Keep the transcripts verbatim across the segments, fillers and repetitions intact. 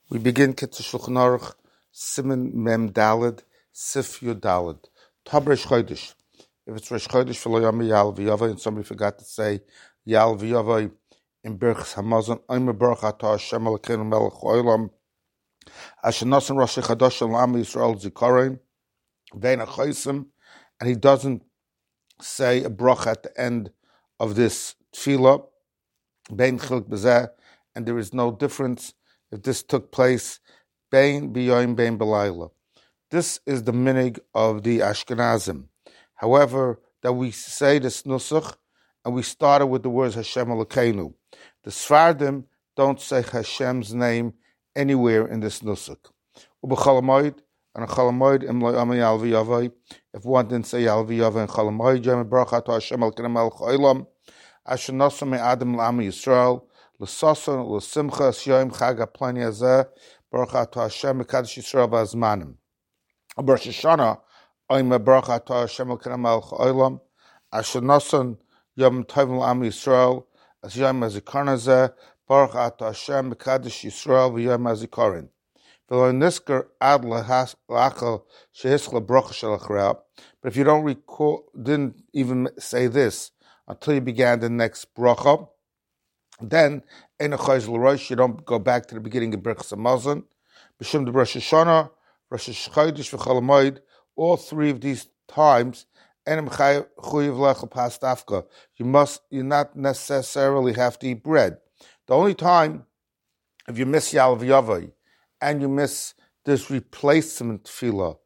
We begin Kitzur Shulchan Aruch, Siman Mem Daled, Sif Yud Daled. Tab Rosh Chodesh. If it's Rosh Chodesh for Lo Yom Yal V'Yavai, and somebody forgot to say Yal V'Yavai in Birchas Hamazon, I'm a Baruch Atah Hashem Elokeinu Melech Haolam, Asher Nasan Rosh Chodesh L'Am Yisrael Zikaron, Vein HaChosim, and he doesn't say a bracha at the end of this tefillah, Bein Chilk B'Zeh, and there is no difference if this took place Bein B'Yoyim Bein B'Layla. This is the minig of the Ashkenazim. However, that we say this nusach, and we started with the words Hashem Elokeinu. The Sfardim don't say Hashem's name anywhere in this nusach. Ubechol hamoed, and a Chol hamoed im lo yom Yal V'Yavai. If one didn't say Yal V'Yavai and Chol hamoed, Yom Baruch Atah Hashem Elokeinu Melech Haolam, Asher Nasan me'Adam L'Am Yisrael, L'Sason, L'Simcha, S'Yoyim Chag HaPlani Hazeh, Baruch Atah Hashem Mekadosh Yisrael V'Azmanim. Rosh Hashanah, Oim Baruch Atah Hashem Elokeinu Melech Haolam, Asher Nasan Yom Tov L'Am Yisrael, As Yom HaZikaron Hazeh, Baruch Atah Hashem Mekadosh Yisrael V'Yom HaZikaron. V'lo nisker ad l'achal shehischla bracha shel achra. But if you don't recall, didn't even say this until you began the next bracha, then ein achayz l'rosh, you don't go back to the beginning of Birchas Hamazon. B'shem de Rosh Hashanah, Rosh Chodesh v'Chol hamoed, all three of these times, enem chuyev lechel pas dafka. You must, you not necessarily have to eat bread. The only time, if you miss Yal V'Yavai, and you miss this replacement tefillah,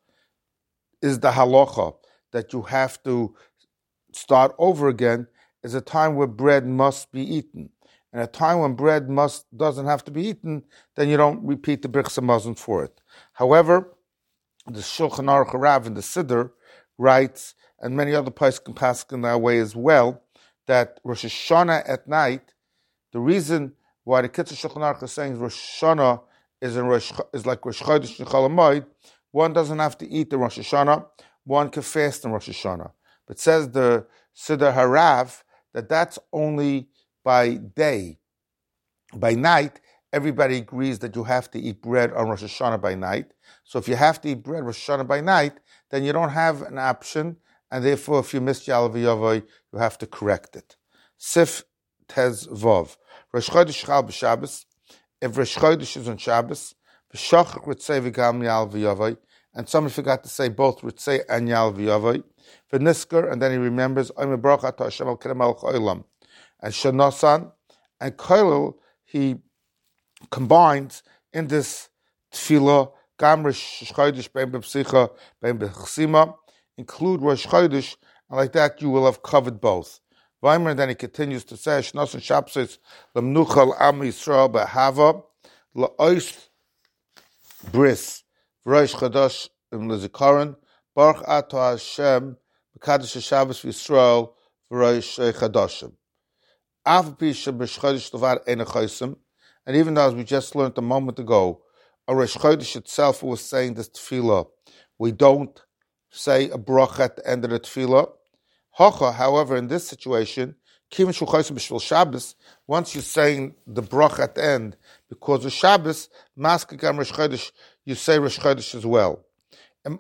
is the halacha that you have to start over again, is a time where bread must be eaten. And a time when bread must doesn't have to be eaten, then you don't repeat the Birchas Hamazon for it. However, the Shulchan Aruch Rav in the Siddur writes, and many other poskim paskin that way as well, that Rosh Hashanah at night, the reason why the Kitzur Shulchan Aruch is saying Rosh Hashanah is in Rosh, is like Rosh Chodesh and Chol hamoed, one doesn't have to eat the Rosh Hashanah, one can fast in Rosh Hashanah. But says the Siddur Harav that that's only by day. By night, everybody agrees that you have to eat bread on Rosh Hashanah by night. So if you have to eat bread Rosh Hashanah by night, then you don't have an option, and therefore if you miss Yal V'Yavai, you have to correct it. Sif Tez Vov. Rosh Chodesh Chal b'Shabbos. If Rosh Chodesh is on Shabbos, v'shachach ritzei v'gam Yal V'Yavai, and somebody forgot to say both ritzei and Yal V'Yavai, v'nisker, and then he remembers, Oim Baruch Atah Hashem Elokeinu Melech Haolam, and Shanasan, and Koilel, he combines in this tefillah, Gam Rosh Chodesh Bein B'Psicha Bein B'Chsima, include Rosh Chodesh, and like that you will have covered both. Vaymer, then he continues to say, Shnasan Shapsis L'Mnucha L'Am Yisrael B'Hava L'Ois Bris V'Rosh Chodesh L'Zikaron Baruch Atah Hashem Mekadosh HaShabbos V'Yisrael V'Rosh Chodoshim. And even though, as we just learned a moment ago, a Rosh Chodesh itself was saying this tefillah, we don't say a bracha at the end of the tefillah. However, in this situation, once you're saying the bracha at the end, because of Shabbos, you say Rosh Chodesh as well. If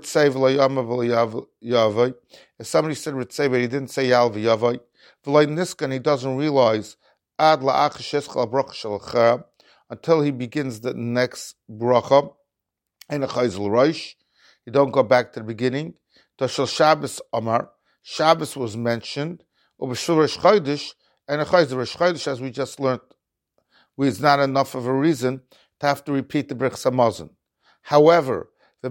somebody said Ritzei, but he didn't say Yal V'Yavai, and he doesn't realize until he begins the next bracha, you don't go back to the beginning. Shabbos Amar, Shabbos was mentioned, and Rosh Chodesh, as we just learned, is not enough of a reason to have to repeat the Birchas Hamazon. However, if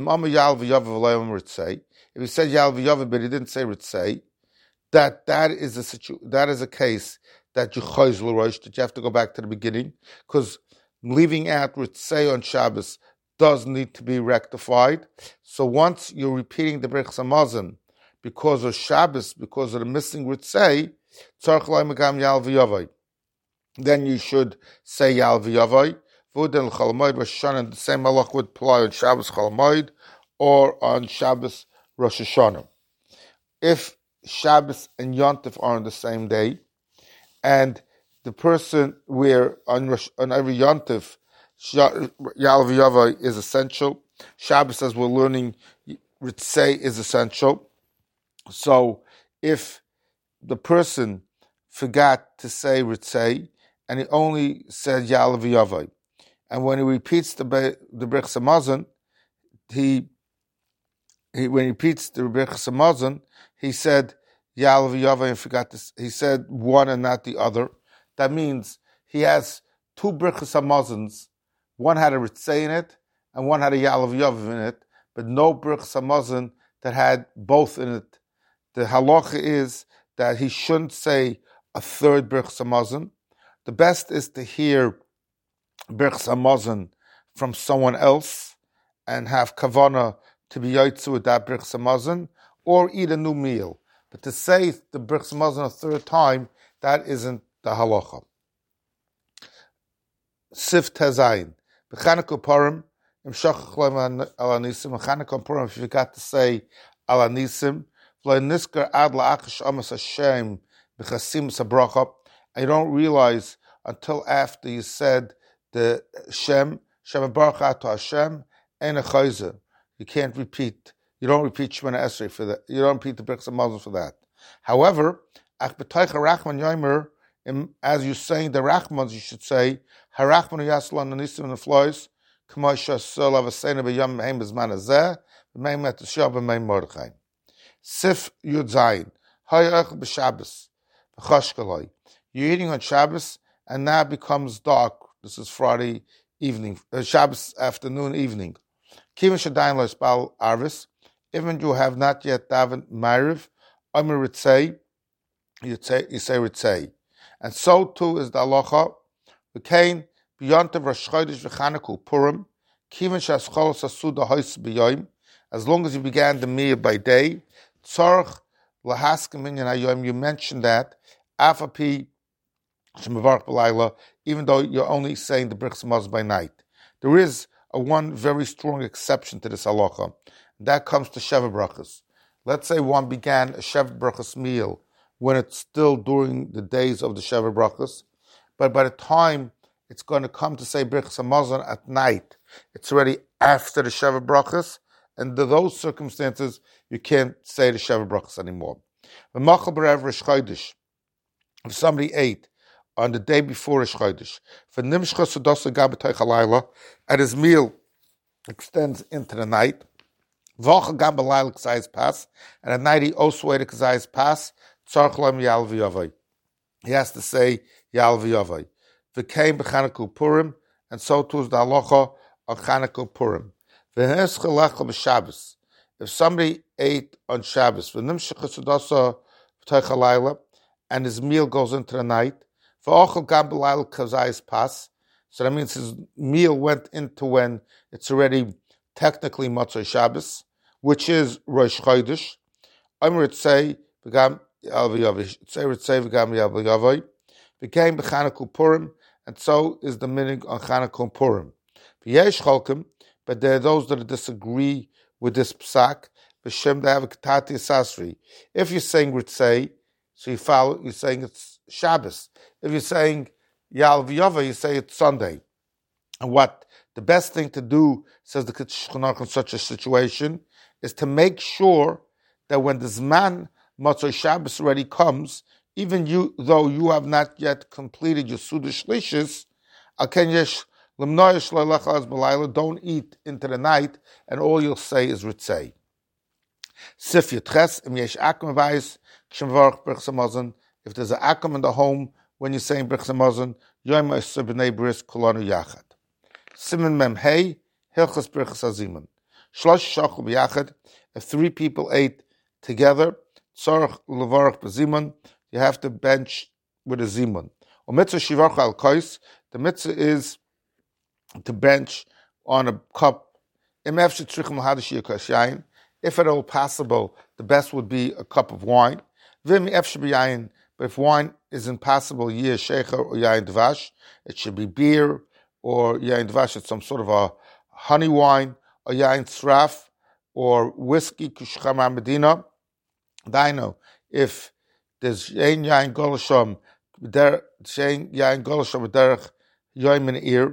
he said Yal V'Yavai, but he didn't say Ritzei, that that is a situ- that is a case that you chayz l'rosh, that you have to go back to the beginning, because leaving out Ritzei on Shabbos does need to be rectified. So once you're repeating the Birchas Hamazon because of Shabbos, because of the missing Ritzei, tzarich lo megam Yal V'Yavai, then you should say Yal V'Yavai. V'uden l'chol hamoed Rosh Hashanah, the same halach would apply on Shabbos Chol hamoed or on Shabbos Rosh Hashanah. If Shabbos and Yontif are on the same day, and the person where on, on every Yontif Yal V'Yava is essential. Shabbos, as we're learning, Ritzei is essential. So if the person forgot to say Ritzei and he only said Yal V'Yava, and when he repeats the the Birchas Hamazon, he, he when he repeats the Birchas Hamazon, he said Yal V'Yava and forgot this. He said one and not the other. That means he has two Birchas Hamazons. One had a Ritzei in it, and one had a Yal V'Yava in it, but no Birchas Hamazon that had both in it. The halacha is that he shouldn't say a third Birchas Hamazon. The best is to hear Birchas Hamazon from someone else and have kavana to be yotze with that Birchas Hamazon, or eat a new meal. But to say the Birchas Hamazon a third time, that isn't the halacha. Sif Tezayin. B'Chanukah Purim, im shachach leim al anisim. B'Chanukah Purim, if you forgot to say al anisim, v'lo niskar ad la'achish amas Hashem b'chasim sabracha, and you don't realize until after you said the Shem, Shem Baruch Ato Hashem, and a chayzer. You can't repeat. You don't repeat Shemona Esrei for that. You don't repeat the Birchas Hamazon for that. However, ach b'toicha rachman yomer, as you're saying the rachmans, you should say harachman yaslan anisim and the flois, k'moshe sol avasena b'yom heim b'zman hazeh, b'meim etishah b'meim Mordechai. Sif Yud Zayin, hayach b'Shabbos, b'choshkaloi. You're eating on Shabbos, and now it becomes dark. This is Friday evening, uh, Shabbos afternoon, evening. Kivin shadayin lo yisbal arvis, even you have not yet davened Ma'ariv, Omer Ritzei, you say, you say Ritzei. And so too is the halacha, v'kein b'yontav Rosh Chodesh v'Chanukah Purim, kivin she'aschol sasuda hois b'yoyim, as long as you began the meal by day, tzorach lahaskem minyan hayoyim, you mentioned that, afapi shemavarach b'layla, even though you're only saying the Birchas Hamazon by night. There is a one very strong exception to this halacha. That comes to Sheva Brachas. Let's say one began a Sheva Brachas meal when it's still during the days of the Sheva Brachas, but by the time it's going to come to say Birchas Hamazon at night, it's already after the Sheva Brachas, and under those circumstances, you can't say the Sheva Brachas anymore. If somebody ate on the day before Rosh Chodesh, and his meal extends into the night, and at night he also ate a Kazay's pass, he has to say Yal V'Yavai. V'kein b'Chanukah Purim, and so too is the halacha on Chanukah Purim. If somebody ate on Shabbos, and his meal goes into the night, so that means his meal went into when it's already technically Motzei Shabbos, which is Rosh Chodesh. Omer Ritzei v'gam Yal V'Yavai. Ritzei v'gam Yal V'Yavai. Became b'Chanukah Purim, and so is the meaning on Chanukah Purim. V'yesh cholkim, but there are those that disagree with this psak. B'shem they have a katati sasri. If you're saying Ritzei, so you follow, you're saying it's Shabbos. If you're saying Yal V'Yavai, you say it's Sunday. And what the best thing to do, says the Shulchan Aruch in such a situation, is to make sure that when the Zman Motzei Shabbos already comes, even you, though you have not yet completed your Suda Shlishis, don't eat into the night, and all you'll say is Ritzei. Sif Yitches, im yesh akum vayis, k'shem varach Birchas Hamazon, if there's an akum in the home when you're saying Birchas Hamazon, Yom Ha'aseh b'nei bris kulanu yachad. Siman mem hey, hilchas Birchas Hazimun. Shlosh shachul b'yachad, if three people ate together, tzorach levarach b'zimun, you have to bench with a zimun. O mitzvah shivarach al kois, the mitzvah is to bench on a cup. Im efsheh tzrichim l'hadash yikash yayin, if at all possible, the best would be a cup of wine. Vim efsheh b'yayin, but if wine is impossible, yeh shecher or yayin dvash, it should be beer, or yayin dvash, it's some sort of a honey wine, or yayin tzraf, or whiskey, kushchama medina. Daino, if there's yayin yayin golasham, shein yayin golasham derech yoim in ear,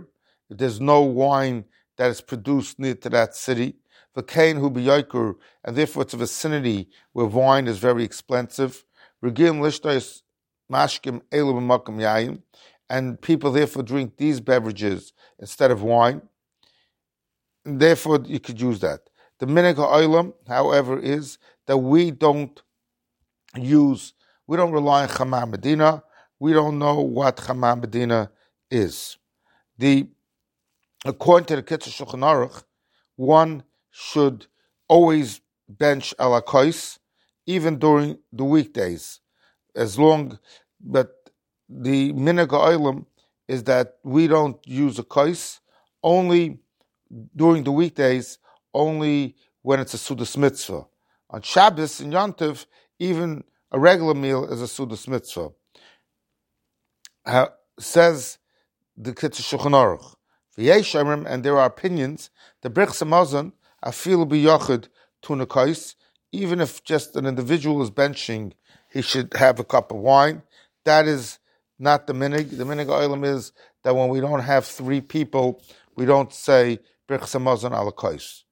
if there's no wine that is produced near to that city. V'kein hu b'yoker, and therefore it's a vicinity where wine is very expensive. Regim lishtais mashkim elu b'makom yayin, and people therefore drink these beverages instead of wine. And therefore you could use that. The minhag ha'olam, however, is that we don't use, we don't rely on Chamar Medina. We don't know what Chamar Medina is. The According to the Kitzur Shulchan Aruch, one should always bench al hakos, even during the weekdays, as long. But the minhag ha'olam is that we don't use a kos only during the weekdays, only when it's a sudas mitzvah. On Shabbos and Yom Tov, even a regular meal is a sudas mitzvah. Uh, says the Kitzur Shulchan Aruch. And there are opinions, the Birchas Hamazon, afilu b'yochid tuna kos, even if just an individual is benching, he should have a cup of wine. That is not the minhag. The minhag ha'olam is that when we don't have three people, we don't say Birchas Hamazon al hakos.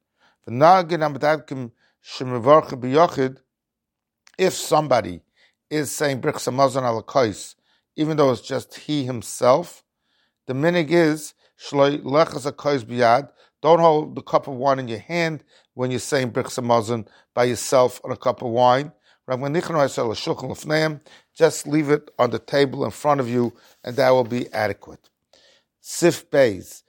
If somebody is saying Birchas Hamazon al hakos, even though it's just he himself, the minhag is don't hold the cup of wine in your hand when you're saying Birchas Hamazon by yourself on a cup of wine. Just leave it on the table in front of you, and that will be adequate. Sif Beis.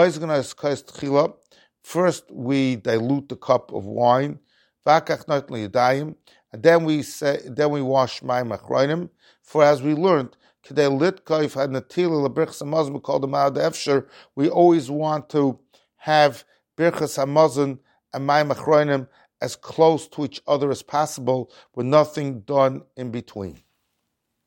First, we dilute the cup of wine, and then we say, then we wash mayim achronim. For as we learned, we always want to have Birchas Hamazon and mayim achronim as close to each other as possible, with nothing done in between.